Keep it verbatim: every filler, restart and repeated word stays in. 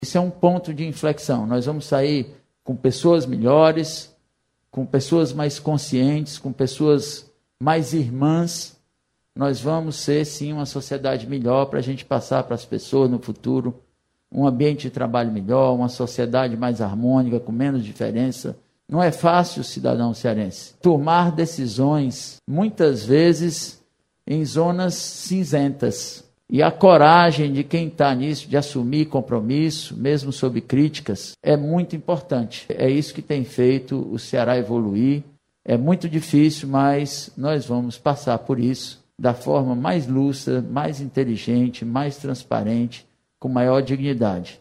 Isso é um ponto de inflexão. Nós vamos sair com pessoas melhores, com pessoas mais conscientes, com pessoas mais irmãs. Nós vamos ser, sim, uma sociedade melhor para a gente passar para as pessoas no futuro um ambiente de trabalho melhor, uma sociedade mais harmônica, com menos diferença. Não é fácil, cidadão cearense, tomar decisões, muitas vezes, em zonas cinzentas. E a coragem de quem está nisso, de assumir compromisso, mesmo sob críticas, é muito importante. É isso que tem feito o Ceará evoluir. É muito difícil, mas nós vamos passar por isso da forma mais lúcida, mais inteligente, mais transparente, com maior dignidade.